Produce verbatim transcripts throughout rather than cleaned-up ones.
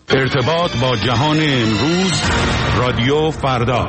ارتباط با جهان امروز، رادیو فردا.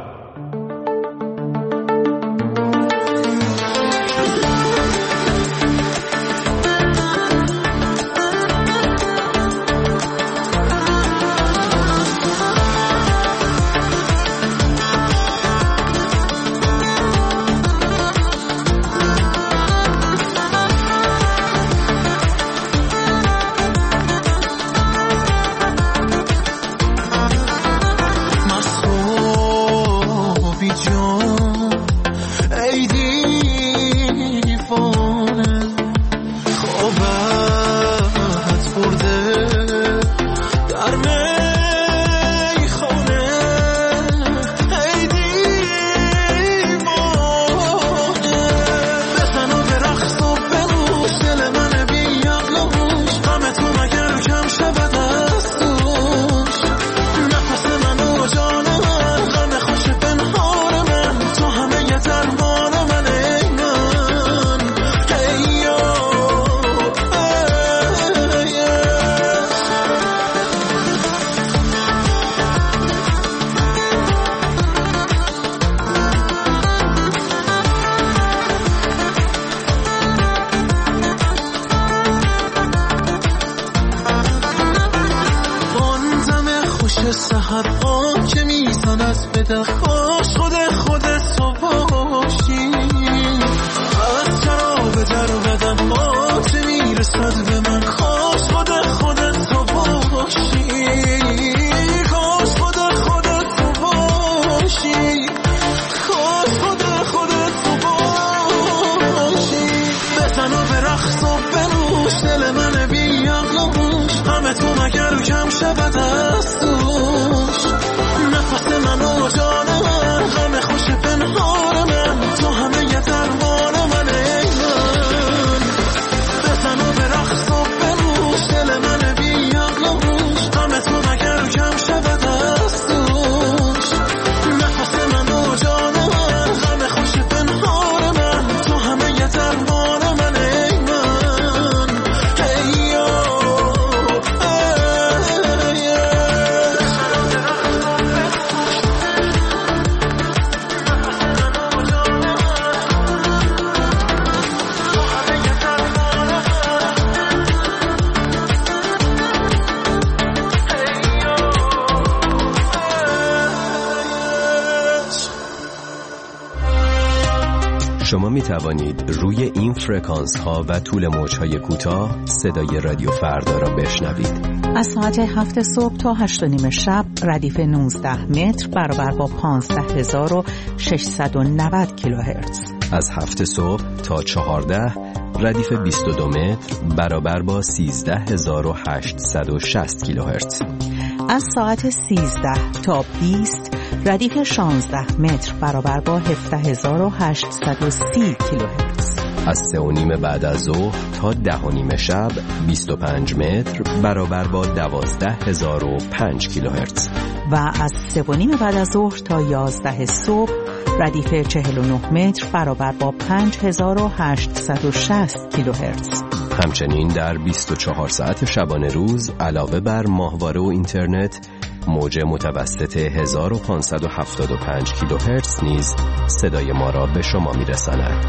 شما می توانید روی این فرکانس ها و طول موج های کوتاه صدای رادیو فردا را بشنوید. از ساعت هفت صبح تا هشت و نیم شب ردیف نوزده متر برابر با پانزده هزار و ششصد و نود کیلوهرتز. از هفت صبح تا چهارده ردیف بیست و دو متر برابر با سیزده هزار و هشتصد و شصت کیلوهرتز. از ساعت سیزده تا بیست ردیف شانزده متر برابر با هفده هزار و هشتصد و سی کیلوهرتز. از سه و نیم بعد از ظهر تا ده و نیم شب بیست و پنج متر برابر با دوازده هزار و پنج کیلوهرتز. و از سه و نیم بعد از ظهر تا یازده صبح ردیف چهل و نه متر برابر با پنج هزار و هشتصد و شصت کیلوهرتز. همچنین در بیست و چهار ساعت شبانه روز علاوه بر ماهواره و اینترنت، موج متوسط هزار و پانصد و هفتاد و پنج کیلوهرتز نیز صدای ما را به شما میرساند.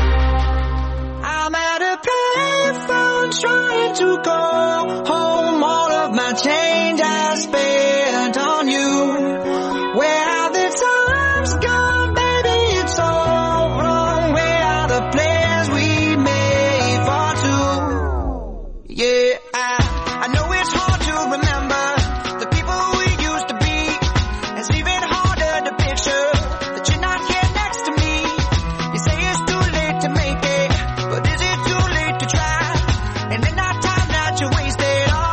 I'm at a payphone trying to go home. All of my change I spent on you. Where have the times gone, baby? It's all wrong. Where are the plans we made for two? Yeah, I, I know it's hard to remember the people we used to be. It's even harder to picture that you're not here next to me. You say it's too late to make it, but is it too late to try? And in that time that you wasted all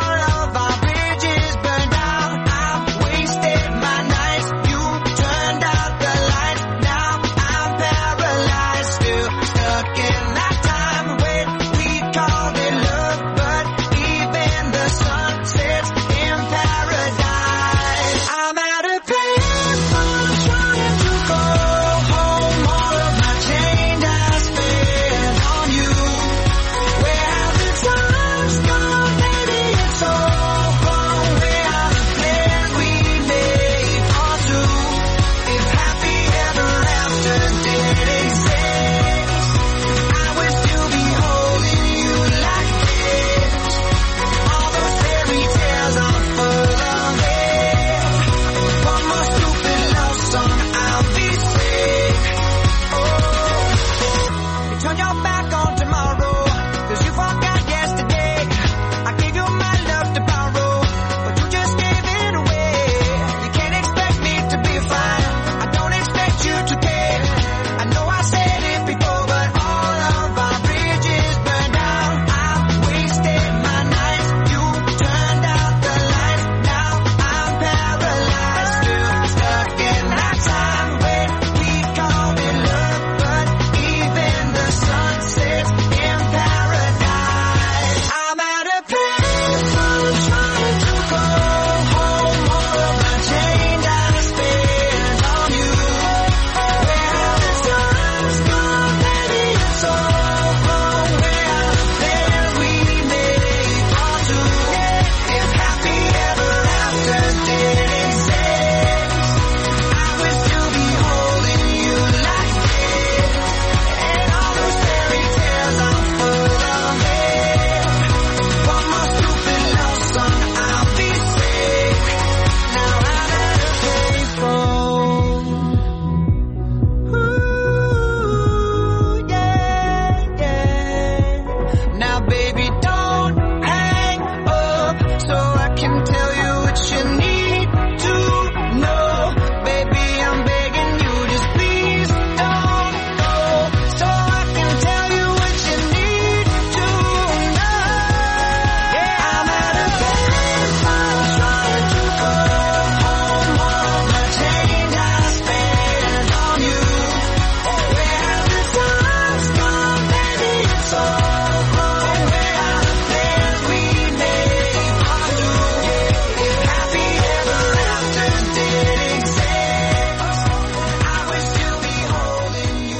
tell you what you need to know. Baby, I'm begging you, just please don't go. So I can tell you what you need to know. Yeah, I'm at a payphone trying to go home. All of the change I spent on you. Where have the times gone, baby? It's all gone. Where are the plans we made undo? Happy ever after did exist. I wish to be holding you.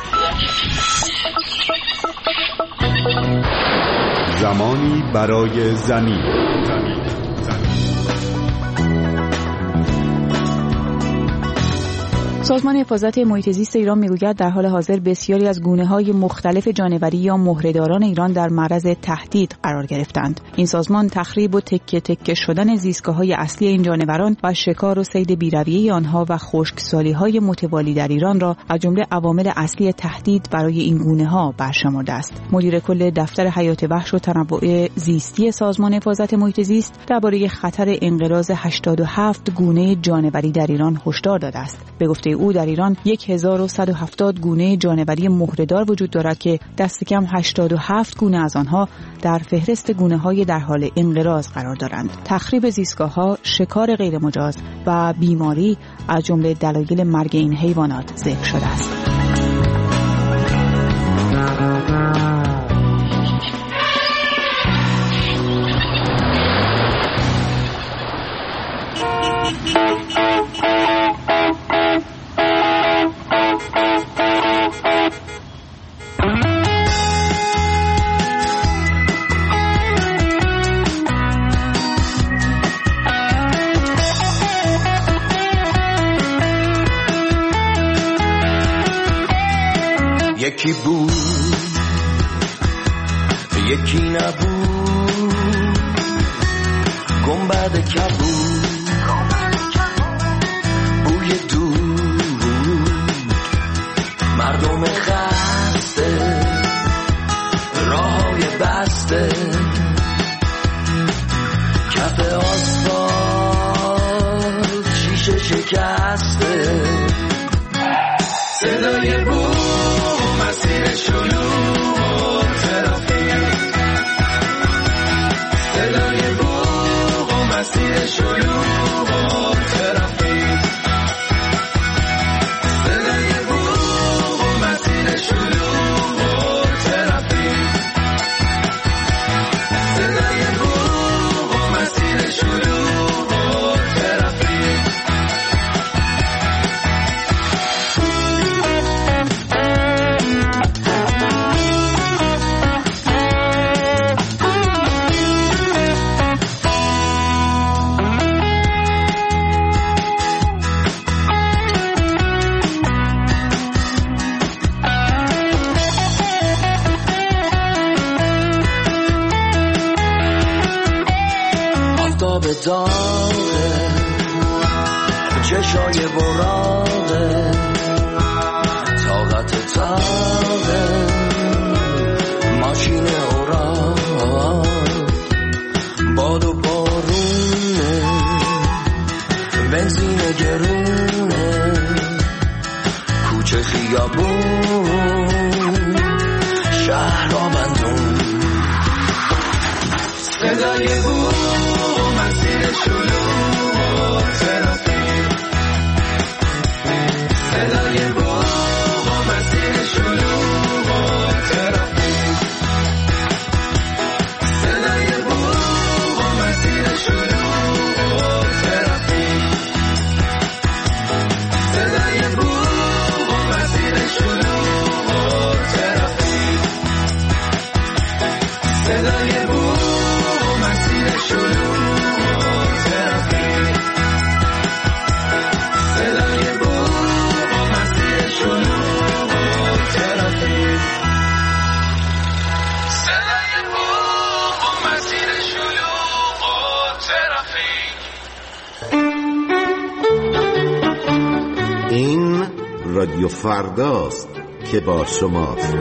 زمانی برای زمین. زمین. سازمان حفاظت محیط زیست ایران میگوید در حال حاضر بسیاری از گونه‌های مختلف جانوری یا مهره‌داران ایران در معرض تهدید قرار گرفتند. این سازمان تخریب و تکه تکه شدن زیستگاه‌های اصلی این جانوران و شکار و صید بی‌رویه آنها و خشکسالی‌های متوالی در ایران را از جمله عوامل اصلی تهدید برای این گونه‌ها برشمرده است. مدیر کل دفتر حیات وحش و تنوع زیستی سازمان حفاظت محیط زیست درباره خطر انقراض هشتاد و هفت گونه جانوری در ایران هشدار داده است. به گفته او در ایران هزار و صد و هفتاد گونه جانوری مهره‌دار وجود دارد که دست کم هشتاد و هفت گونه از آنها در فهرست گونه‌های در حال انقراض قرار دارند. تخریب زیستگاه‌ها، شکار غیرمجاز و بیماری از جمله دلایل مرگ این حیوانات ذکر شده است. یکی بود یکی نبود، گنبد کبود، بوی دود، مردم خسته، راههای بسته، کف آسفالت شیشه شکسته، صدای بود مسیر شلوغ و ترافیک، صدای بوق و مسیر شلوغ و ترافیک، صدای بوق و مسیر شلوغ و ترافیک، صدای بوق و مسیر شلوغ و ترافیک. داغه چشای براغه طاقت تاغه ماشین اوراق باد و بارونه بنزین گرونه کوچه خیابون شهر آبندون صدای بود مسیر شلوغ و ترافیک، صدای بوق و مسیر شلوغ و ترافیک، صدای بوق و مسیر شلوغ و ترافیک، صدای بوق و مسیر شلوغ و ترافیک، صدای بوق و مسیر شلوغ رادیو فرداست که با شماست.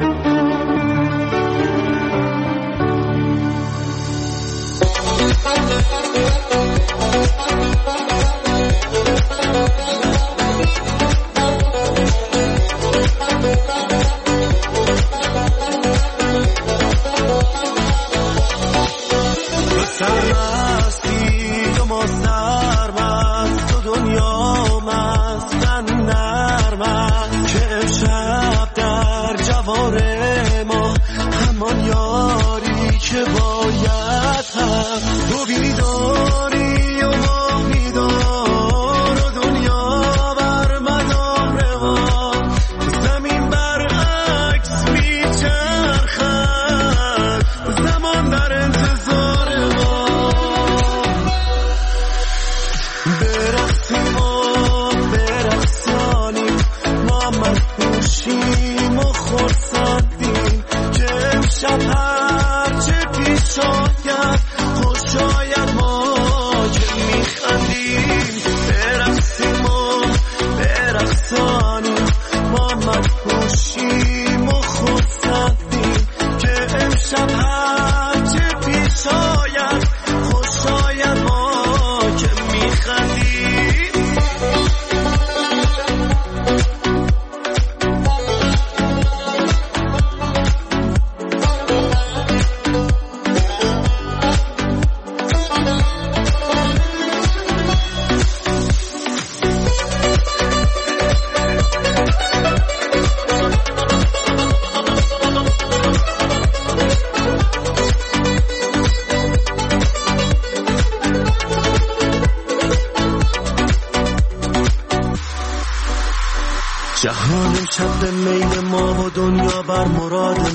جهان شب به میل ما و دنیا بر مراد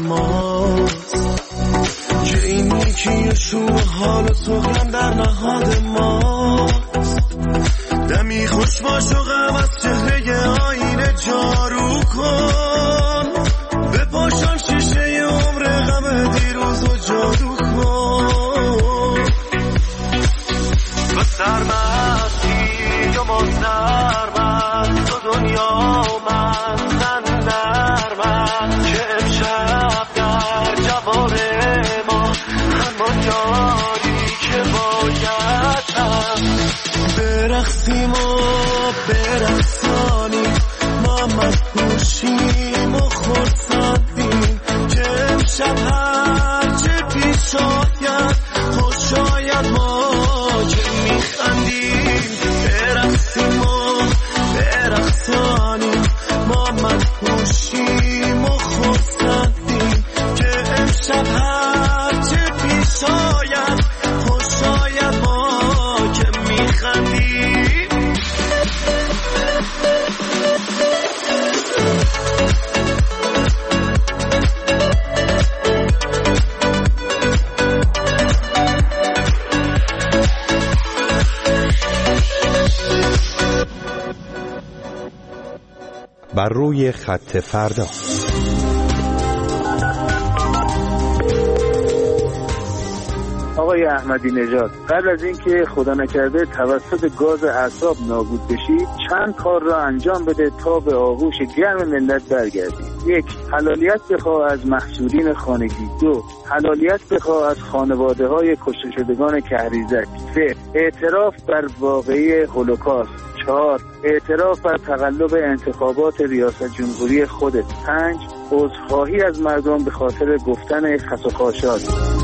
ماست، که این نیکی شور حال و سخن در نهاد ماست. دمی خوش باش و غم از چهره آینه جارو کن، بپاشان شیشه عمر غم دیروز و جادو کن. و سرمستی و ما سرمست و دنیا مستن نرمست، که امشب در جوار ما همان یاری که باید هست. برقصیم و برقصانیم، ما مدهوشیم و خرسندیم، که امشب هرچه پیش آید خوش آید ما که میخندیم. برقصیم و برقصانیم، ما مدهوشیم و خرسندیم، که امشب هرچه پیش آید خوش آید ما که میخندیم. بر روی خط فردا. آقای احمدی نژاد، قبل از اینکه خدا نکرده توسط گاز اعصاب نابود بشید، چند کار را انجام بده تا به آغوش گرم ملت برگردید. یک، حلالیت بخواه از محصولین خانگی. دو، حلالیت بخواه از خانواده های کشته شدگان کهریزک. سه، اعتراف بر واقعی هولوکاست. چهار، اعتراف بر تقلب انتخابات ریاست جمهوری خودت. پنج، عذرخواهی از مردم به خاطر گفتن خس و خاشاک.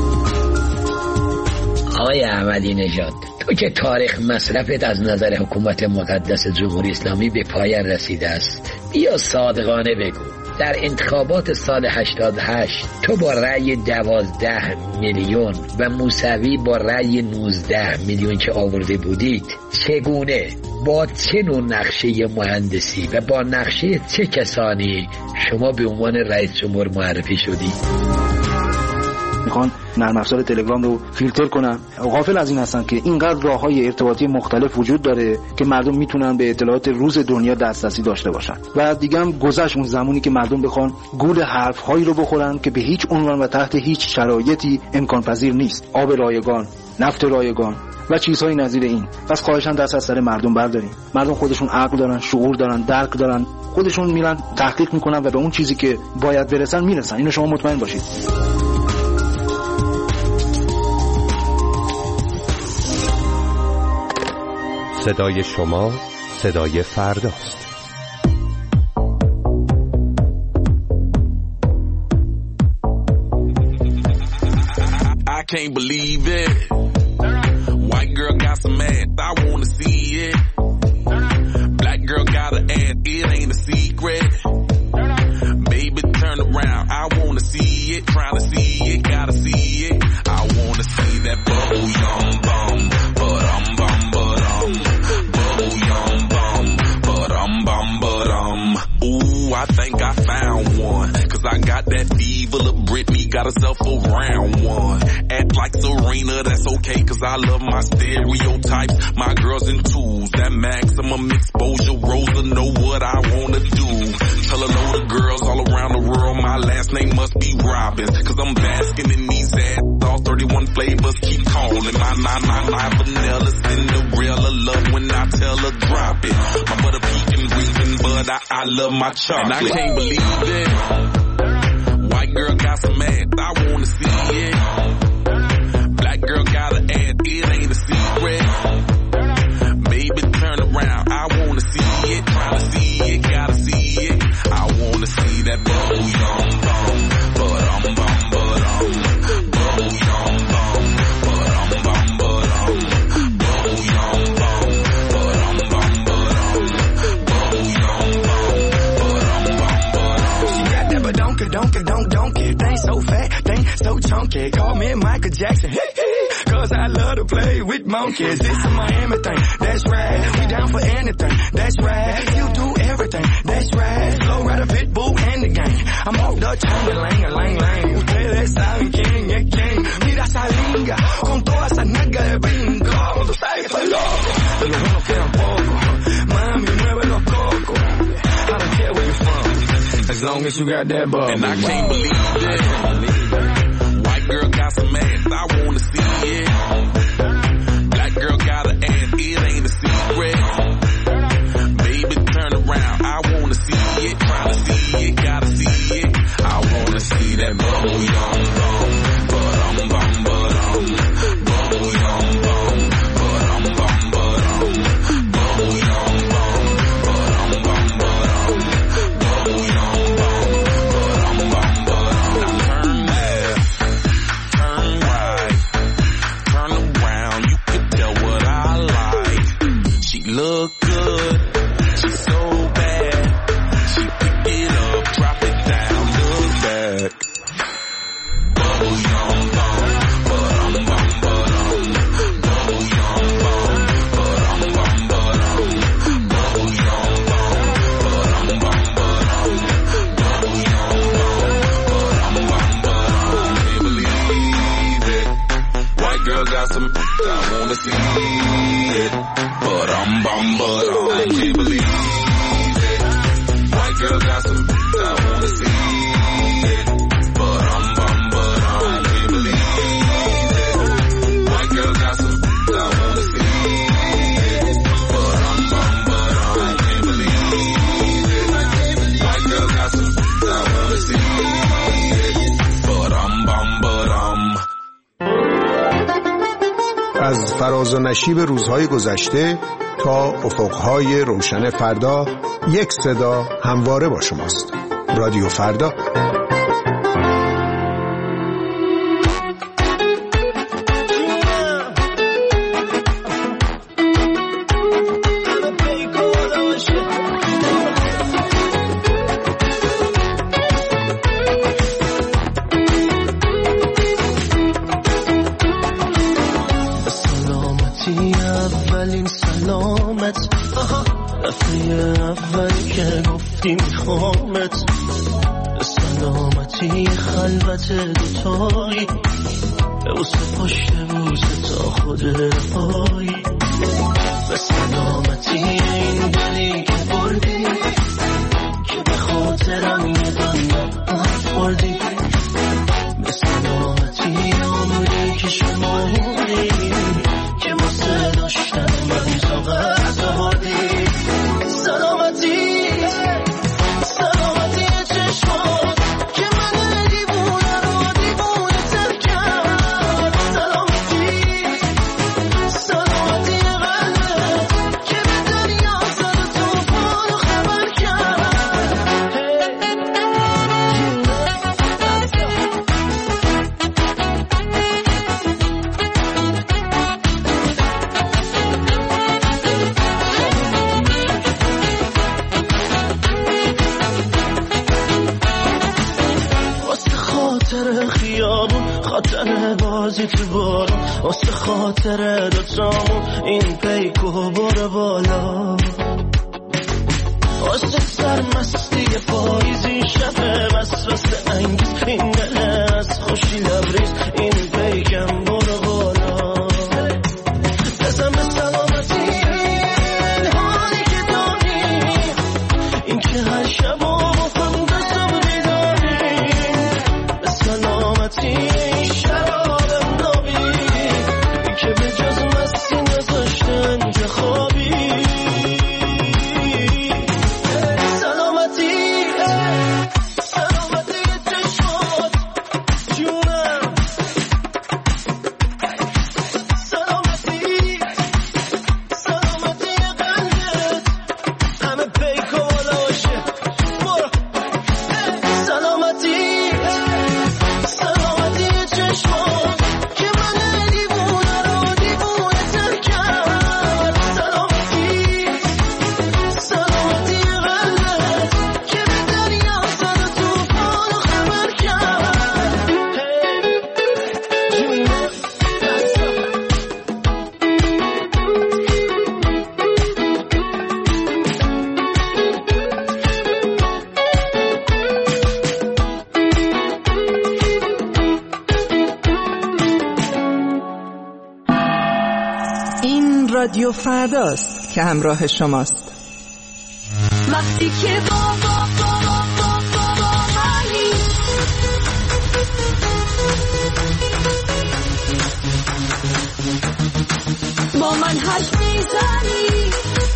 آقای احمدی نژاد، تو که تاریخ مصرفت از نظر حکومت مقدس جمهوری اسلامی به پایان رسیده است، بیا صادقانه بگو در انتخابات سال هشتاد و هشت تو با رأی دوازده میلیون و موسوی با رأی نوزده میلیون که آورده بودید، چگونه با چه نوع نقشه مهندسی و با نقشه چه کسانی شما به عنوان رئیس جمهور معرفی شدید؟ میخوان نرم افزار تلگرام رو فیلتر کنن. غافل از این هستن که اینقدر راههای ارتباطی مختلف وجود داره که مردم میتونن به اطلاعات روز دنیا دسترسی داشته باشن. و دیگه هم گذشت اون زمانی که مردم بخوان گول حرفهایی رو بخورن که به هیچ عنوان و تحت هیچ شرایطی امکان پذیر نیست. آب رایگان، نفت رایگان و چیزهای نظیر این. پس خواهشاً دست از سر مردم برداریم. مردم خودشون عقل دارن، شعور دارن، درک دارن، خودشون میرن تحقیق میکنن و به اون چیزی که باید برسن میرسن. اینو شما مطمئن باشید. صدای شما، صدای فرداست. I can't believe it. White girl got some ass, I wanna see it. Black girl got an ass, it ain't a secret. Baby, turn around, I wanna see it. Trying to see it, gotta see it. I wanna see that bubble yum bum, but um bum but um, bubble yum bum, but um bum but um. Ooh, I think I found one, 'cause I got that diva of Britney, got herself a round one. Act like Serena, that's okay, 'cause I love my stereotypes. My girls in twos, that maximum exposure. Rosa know what I wanna do. Tell a load of girls all around the world my last name must be Robbins, 'cause I'm basking in these ads. All thirty-one flavors keep calling. My, my, my, my vanilla Cinderella love when I tell her drop it. My butter pecan reason, but I, I love my chocolate. And I can't believe it. White girl got some ass, I wanna see it. Black girl got an ass, it ain't a secret. Baby, turn around, I wanna see it. Trying to see it, gotta see it. I wanna see that bubble yum bum, but um bum but um, bubble yum bum, but um bum but um, bubble yum bum, but um bum but um, bubble yum bum, but um bum but um. She got that but don't it, don't it, don't don't it. Thing so fat, thing so chunky. Call me Michael Jackson, cause I love to play with monkeys. This is Miami thing, that's right. We down for anything, that's right. You do everything, that's right. Flow Rider, Pitbull, and the gang. I'm off the chain, lang, lang, lang. Ustedes saben quién es quién. Mira esa linga, con toda esa nalga de brinco. Tú sabes que estoy loco, de los buenos quedan pocos. Mami, mueve los cocos. I don't care where you're from, as long as you got that bubble. And I can't believe it. White girl got some ass, I wanna see it. Black girl got an ass, it ain't a secret. Baby, turn around, I wanna see it. Trying to see it, gotta see it. I wanna see that bubble yum bum, but um bum but um, bubble yum bum, but um bum but um, bubble yum bum, but um bum but um, bubble yum bum, but um bum but um. Now turn left, turn right, turn around, you can tell what I like. She look good, she's so bad. She pick it up, drop it down, look back. Bubble yum bum, but um bum but um, bubble yum bum, but um bum but um, bubble yum bum, but um bum but um, bubble yum bum, but um bum but um. Can't believe it. White girl got some, I wanna see it. But um bum but um. I can't believe it. White girl got some, I wanna see it. But um bum but um. I can't believe it. White girl got some, I wanna see it. But um bum but um. I can't believe it. White girl got some, I wanna see it. But um bum but um. از فراز و نشیب روزهای گذشته تا افقهای روشن فردا، یک صدا همواره با شماست. رادیو فردا. اولین سلامت دفعه اول که گفتی میخوامت، سلامتی خلوت دوتایی بوسه پشت بوسه تا خود رفایی، به سلامتی این دلی که بردی که به خاطرم یه دنیا بردی، به سلامتی عمری که شماردی که واسه داشتن من طاقت آوردی، سلامتی سلامتی چشمات که من دیوونه رو دیوونه تر کرد، سلامتی سلامتی قلبت بازی تو بارون واسه خاطر دوتامون این پیکو بره بالا واسه سرمستی پاییزی شب وسوسه انگیز این دل از خوشی لبریز این پیکم بره بالا بزن به سلامتی این حالی که داری این که هر شب و بکن دستم بیداری به سلامتی این شراب نابی که به جز مستی نذاشته اینجا خوابی رادیو فرداست که همراه شماست. وقتی که بابا بابا بابا بابایی با من حرف میزنی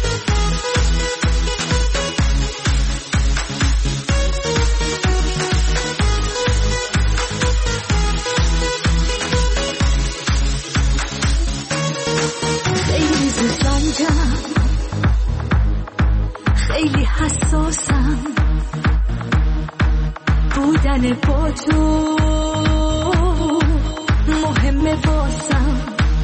خیلی حساسم بودن با تو مهمه واسم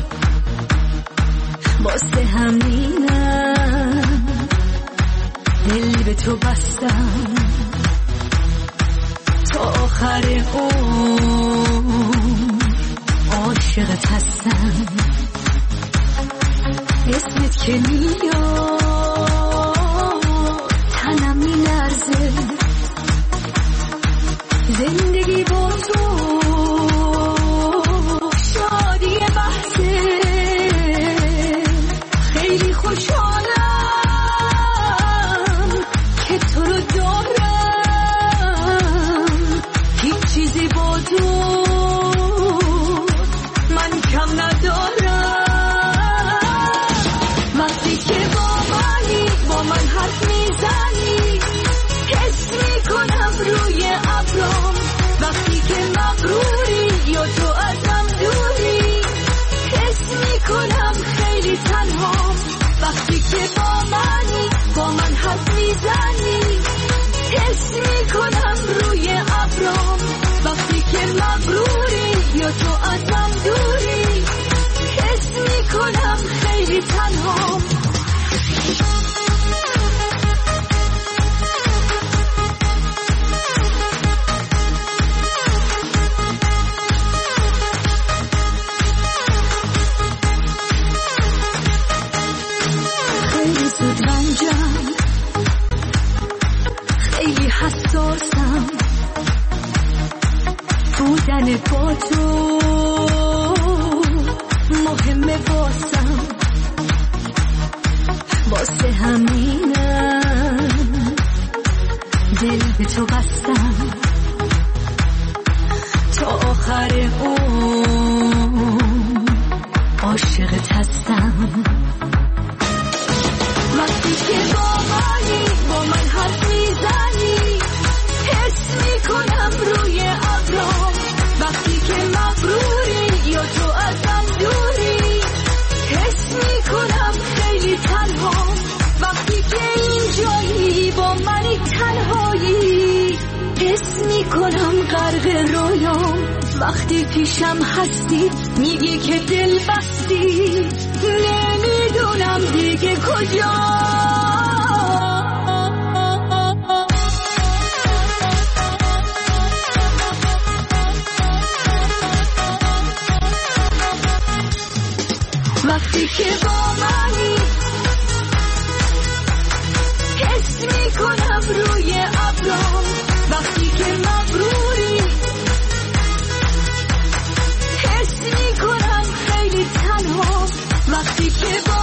واسه همینم دل به تو بستم تا آخر عمر عاشقت هستم اسمت که میاد تنم میلرزه زندگی با تو شادی بحثه خیلی خوشحالم که تو رو دارم هیچ چیزی با تو من کم ندارم وقتی که با منی با من حرف میزنی حس میکنم روی ابرام وقتی که مغروری یا تو ازم دوری حس میکنم خیلی تنهام وقتی که با منی با من حرف میزنی حس میکنم روی ابرام وقتی که مغروری یا تو ازم دوری حس میکنم خیلی تنهام خیلی زود رنجم خیلی حساسم بودن با تو مهمه واسم واسه همینم دل به تو بستم تا آخر عمر عاشقت هستم وقتی که با منی با من حرف میزنی حس میکنم روی ابرام وقتی که مغروری یا تو ازم دوری حس میکنم خیلی تنهام وقتی که اینجایی با منی تنهایی حس میکنم غرق رویام وقتی پیشم هستی میگی که دل بستی نمیدونم دیگه کجا وقتی که با منی حس میکنم روی ابرام وقتی که مغروری حس میکنم خیلی تنها وقتی که با